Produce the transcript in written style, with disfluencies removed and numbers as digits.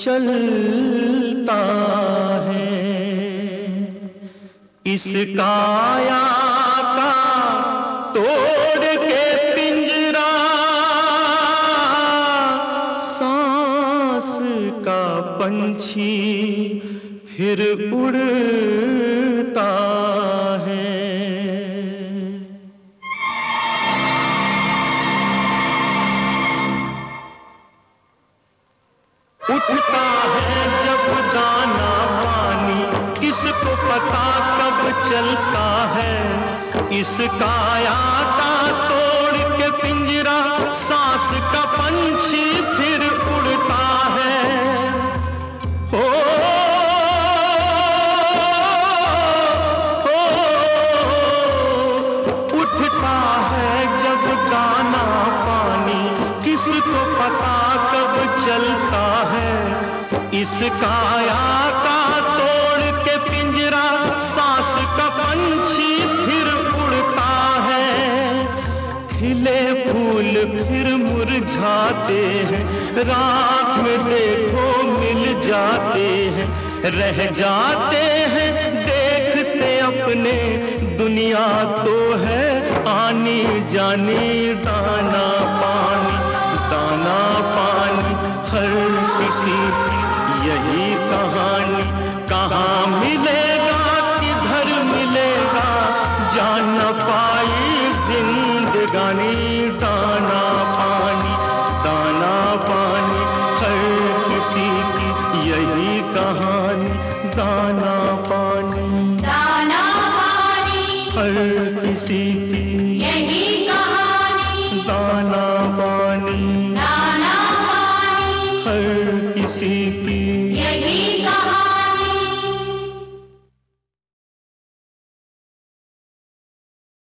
चलता है। इस काया का तोड़ के पिंजरा, सांस का पंछी फिर उड़ता है। उठता है जब दाना पानी, किसको पता कब चलता है। इस काया का तोड़ के पिंजरा, सांस का पंछी फिर उड़ता है। उठता है जब दाना पानी, किसको पता कब चलता है। इस काया का तोड़ के पिंजरा, सांस का पंछी फिर उड़ता है। खिले फूल फिर मुरझाते हैं, रात में देखो मिल जाते हैं। रह जाते हैं देखते अपने, दुनिया तो है आनी जानी। दाना पानी हर किसी